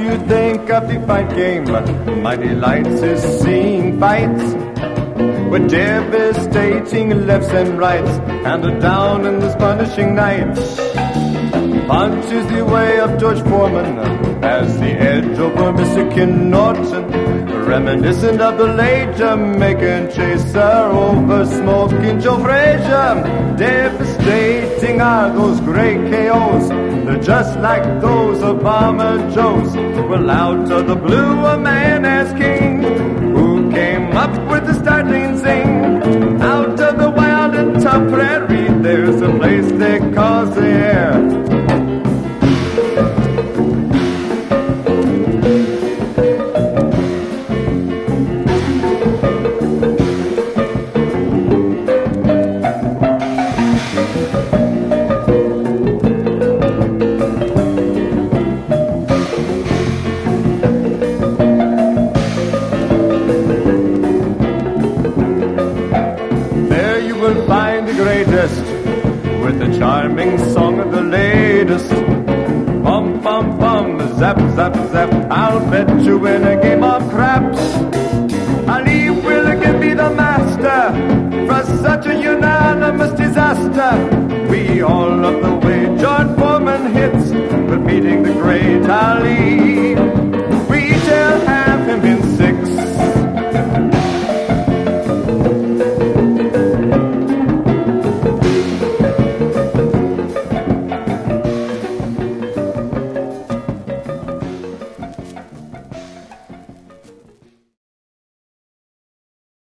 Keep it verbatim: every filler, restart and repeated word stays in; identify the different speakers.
Speaker 1: you think of the fight game? My delight is seeing fights with devastating lefts and rights, handed down in this punishing night. Punch is the way of George Foreman, as the edge over Mister Ken Norton, reminiscent of the late Jamaican chaser over Smoking Joe Frazier. Devastating are those great K Os, they're just like those of Bomber Joe's. Well, out of the blue a man as king, who came up with the startling zing. Out of the wild and tough prairie, there's a place they call the air. With the charming song of the latest. Bum, bum, bum, zap, zap, zap, I'll bet you in a game of craps